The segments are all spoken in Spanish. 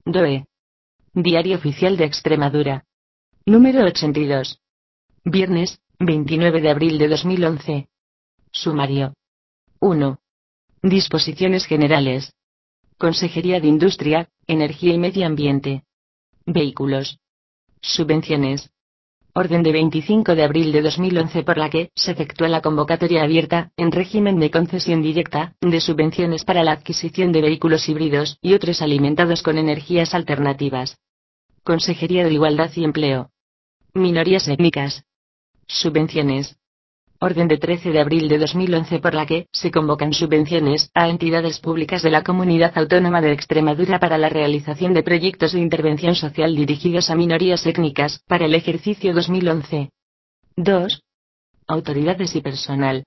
DOE. Diario Oficial de Extremadura. Número 82. Viernes, 29 de abril de 2011. Sumario. 1. Disposiciones generales. Consejería de Industria, Energía y Medio Ambiente. Vehículos. Subvenciones. Orden de 25 de abril de 2011 por la que se efectúa la convocatoria abierta, en régimen de concesión directa, de subvenciones para la adquisición de vehículos híbridos y otros alimentados con energías alternativas. Consejería de Igualdad y Empleo. Minorías étnicas. Subvenciones. Orden de 13 de abril de 2011 por la que se convocan subvenciones a entidades públicas de la Comunidad Autónoma de Extremadura para la realización de proyectos de intervención social dirigidos a minorías étnicas para el ejercicio 2011. 2. Autoridades y personal.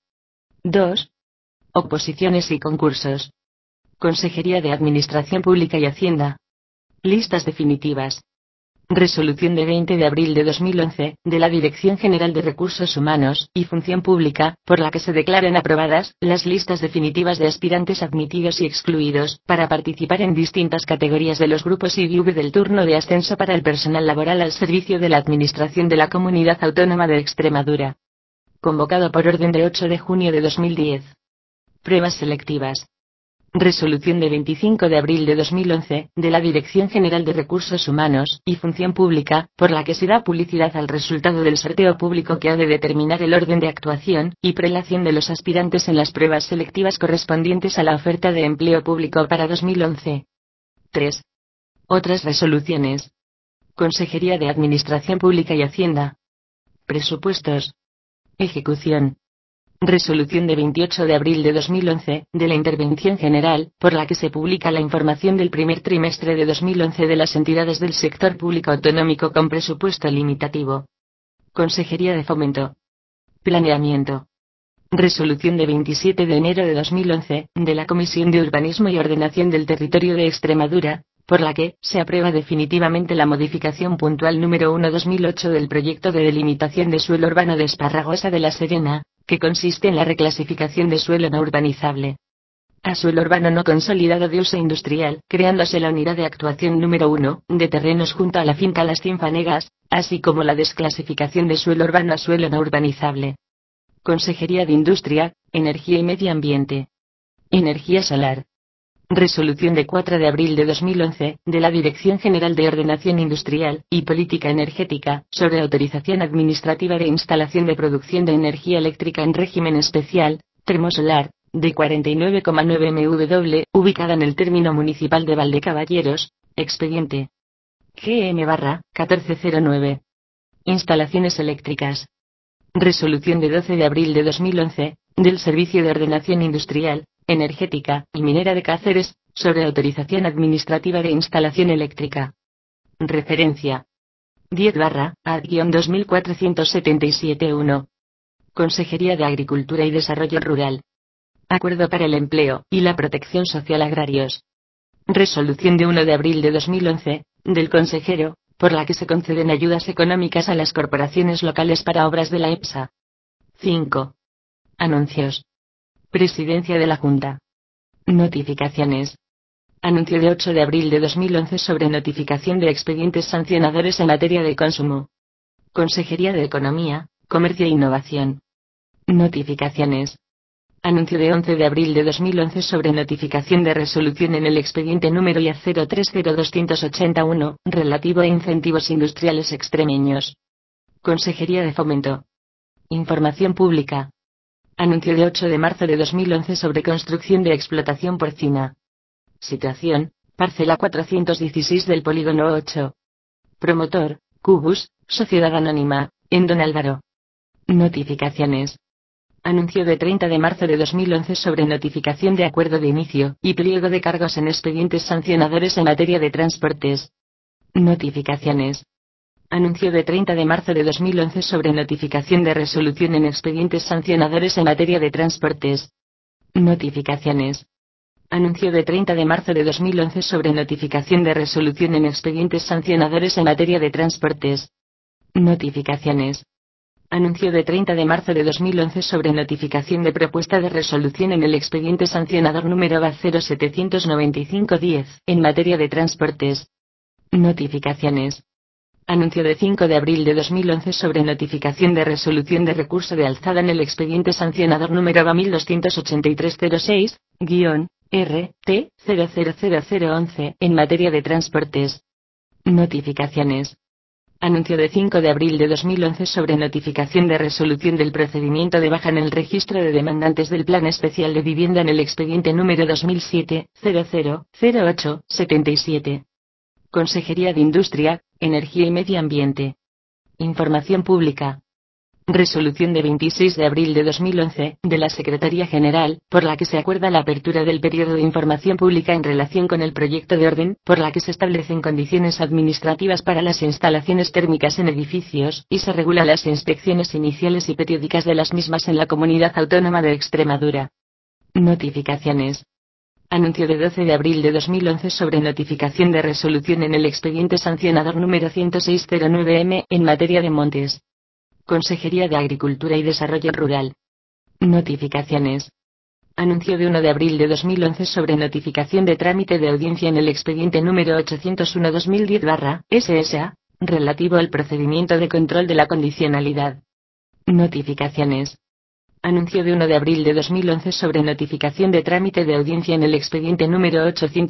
2. Oposiciones y concursos. Consejería de Administración Pública y Hacienda. Listas definitivas. Resolución de 20 de abril de 2011, de la Dirección General de Recursos Humanos y Función Pública, por la que se declaran aprobadas las listas definitivas de aspirantes admitidos y excluidos para participar en distintas categorías de los grupos IDV del turno de ascenso para el personal laboral al servicio de la Administración de la Comunidad Autónoma de Extremadura. Convocado por orden de 8 de junio de 2010. Pruebas selectivas. Resolución de 25 de abril de 2011, de la Dirección General de Recursos Humanos y Función Pública, por la que se da publicidad al resultado del sorteo público que ha de determinar el orden de actuación y prelación de los aspirantes en las pruebas selectivas correspondientes a la oferta de empleo público para 2011. 3. Otras resoluciones. Consejería de Administración Pública y Hacienda. Presupuestos. Ejecución. Resolución de 28 de abril de 2011, de la Intervención General, por la que se publica la información del primer trimestre de 2011 de las entidades del sector público autonómico con presupuesto limitativo. Consejería de Fomento. Planeamiento. Resolución de 27 de enero de 2011, de la Comisión de Urbanismo y Ordenación del Territorio de Extremadura, por la que se aprueba definitivamente la modificación puntual número 1/2008 del proyecto de delimitación de suelo urbano de Esparragosa de la Serena, que consiste en la reclasificación de suelo no urbanizable a suelo urbano no consolidado de uso industrial, creándose la unidad de actuación número 1, de terrenos junto a la finca Las Cinfanegas, así como la desclasificación de suelo urbano a suelo no urbanizable. Consejería de Industria, Energía y Medio Ambiente. Energía solar. Resolución de 4 de abril de 2011, de la Dirección General de Ordenación Industrial y Política Energética, sobre autorización administrativa de instalación de producción de energía eléctrica en régimen especial, termosolar, de 49,9 MW, ubicada en el término municipal de Valdecaballeros, expediente GM/1409. Instalaciones eléctricas. Resolución de 12 de abril de 2011, del Servicio de Ordenación Industrial, Energética y Minera de Cáceres, sobre autorización administrativa de instalación eléctrica. Referencia 10/AD-2477-1. Consejería de Agricultura y Desarrollo Rural. Acuerdo para el Empleo y la Protección Social Agrarios. Resolución de 1 de abril de 2011, del consejero, por la que se conceden ayudas económicas a las corporaciones locales para obras de la EPSA. 5. Anuncios. Presidencia de la Junta. Notificaciones. Anuncio de 8 de abril de 2011 sobre notificación de expedientes sancionadores en materia de consumo. Consejería de Economía, Comercio e Innovación. Notificaciones. Anuncio de 11 de abril de 2011 sobre notificación de resolución en el expediente número IA 030281, relativo a incentivos industriales extremeños. Consejería de Fomento. Información Pública. Anuncio de 8 de marzo de 2011 sobre construcción de explotación porcina. Situación, parcela 416 del polígono 8. Promotor, Cubus, Sociedad Anónima, en Don Álvaro. Notificaciones. Anuncio de 30 de marzo de 2011 sobre notificación de acuerdo de inicio y pliego de cargos en expedientes sancionadores en materia de transportes. Notificaciones. Anuncio de 30 de marzo de 2011 sobre notificación de resolución en expedientes sancionadores en materia de transportes. Notificaciones. Anuncio de 30 de marzo de 2011 sobre notificación de resolución en expedientes sancionadores en materia de transportes. Notificaciones. Anuncio de 30 de marzo de 2011 sobre notificación de propuesta de resolución en el expediente sancionador número A0795-10, en materia de transportes. Notificaciones. Anuncio de 5 de abril de 2011 sobre notificación de resolución de recurso de alzada en el expediente sancionador número A128306-RT 000011 en materia de transportes. Notificaciones. Anuncio de 5 de abril de 2011 sobre notificación de resolución del procedimiento de baja en el registro de demandantes del Plan Especial de Vivienda en el expediente número 2007-0008-77. Consejería de Industria, Energía y Medio Ambiente. Información pública. Resolución de 26 de abril de 2011, de la Secretaría General, por la que se acuerda la apertura del periodo de información pública en relación con el proyecto de orden, por la que se establecen condiciones administrativas para las instalaciones térmicas en edificios, y se regula las inspecciones iniciales y periódicas de las mismas en la Comunidad Autónoma de Extremadura. Notificaciones. Anuncio de 12 de abril de 2011 sobre notificación de resolución en el expediente sancionador número 10609M en materia de montes. Consejería de Agricultura y Desarrollo Rural. Notificaciones. Anuncio de 1 de abril de 2011 sobre notificación de trámite de audiencia en el expediente número 801-2010-SSA, relativo al procedimiento de control de la condicionalidad. Notificaciones. Anuncio de 1 de abril de 2011 sobre notificación de trámite de audiencia en el expediente número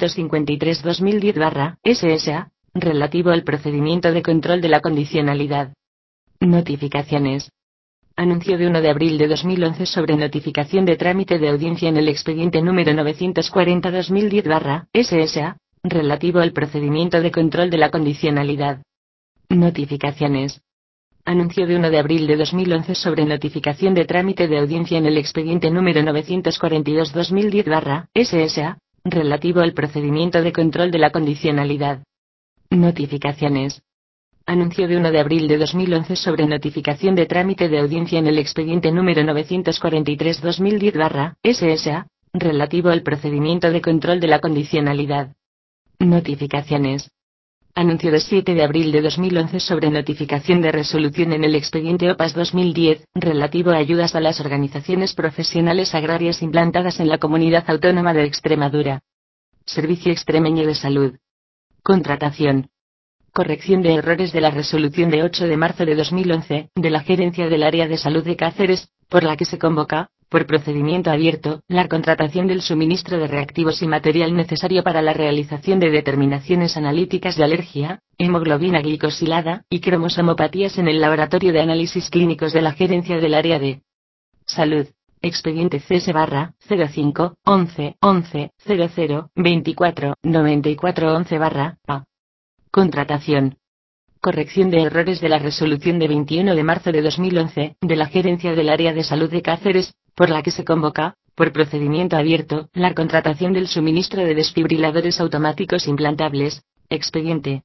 853-2010-SSA, relativo al procedimiento de control de la condicionalidad. Notificaciones. Anuncio de 1 de abril de 2011 sobre notificación de trámite de audiencia en el expediente número 940-2010-SSA, relativo al procedimiento de control de la condicionalidad. Notificaciones. Anuncio de 1 de abril de 2011 sobre notificación de trámite de audiencia en el expediente número 942-2010-SSA, relativo al procedimiento de control de la condicionalidad. Notificaciones. Anuncio de 1 de abril de 2011 sobre notificación de trámite de audiencia en el expediente número 943-2010-SSA, relativo al procedimiento de control de la condicionalidad. Notificaciones. Anuncio de 7 de abril de 2011 sobre notificación de resolución en el expediente OPAS 2010, relativo a ayudas a las organizaciones profesionales agrarias implantadas en la Comunidad Autónoma de Extremadura. Servicio Extremeño de Salud. Contratación. Corrección de errores de la resolución de 8 de marzo de 2011, de la Gerencia del Área de Salud de Cáceres, por la que se convoca, por procedimiento abierto, la contratación del suministro de reactivos y material necesario para la realización de determinaciones analíticas de alergia, hemoglobina glicosilada, y cromosomopatías en el Laboratorio de Análisis Clínicos de la Gerencia del Área de Salud. Expediente CS/05 11 11 00 24 94 11/A. Contratación. Corrección de errores de la resolución de 21 de marzo de 2011, de la Gerencia del Área de Salud de Cáceres, por la que se convoca, por procedimiento abierto, la contratación del suministro de desfibriladores automáticos implantables, expediente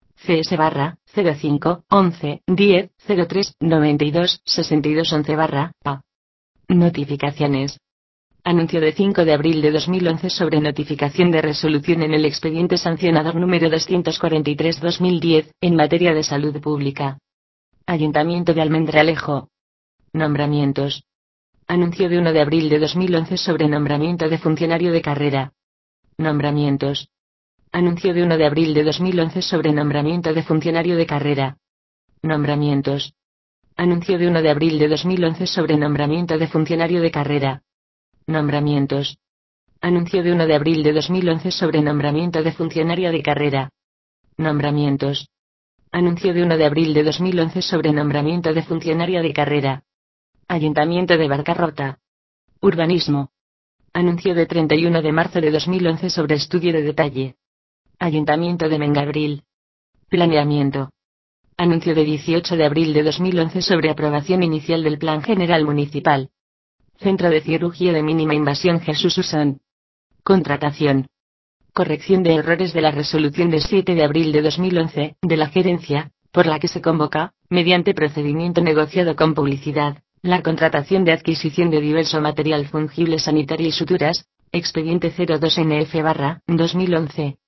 CS/05 11 10 03 92 62 11/A. Notificaciones. Anuncio de 5 de abril de 2011 sobre notificación de resolución en el expediente sancionador número 243-2010, en materia de salud pública. Ayuntamiento de Almendralejo. Nombramientos. Anuncio de 1 de abril de 2011 sobre nombramiento de funcionario de carrera. Nombramientos. Anuncio de 1 de abril de 2011 sobre nombramiento de funcionario de carrera. Nombramientos. Anuncio de 1 de abril de 2011 sobre nombramiento de funcionario de carrera. Nombramientos. Anuncio de 1 de abril de 2011 sobre nombramiento de funcionario de carrera. Nombramientos. Anuncio de 1 de abril de 2011 sobre nombramiento de funcionario de carrera. Ayuntamiento de Barcarrota. Urbanismo. Anuncio de 31 de marzo de 2011 sobre estudio de detalle. Ayuntamiento de Mengabril. Planeamiento. Anuncio de 18 de abril de 2011 sobre aprobación inicial del Plan General Municipal. Centro de Cirugía de Mínima Invasión Jesús Usón. Contratación. Corrección de errores de la resolución de 7 de abril de 2011, de la Gerencia, por la que se convoca, mediante procedimiento negociado con publicidad, la contratación de adquisición de diverso material fungible sanitario y suturas, expediente 02NF/2011.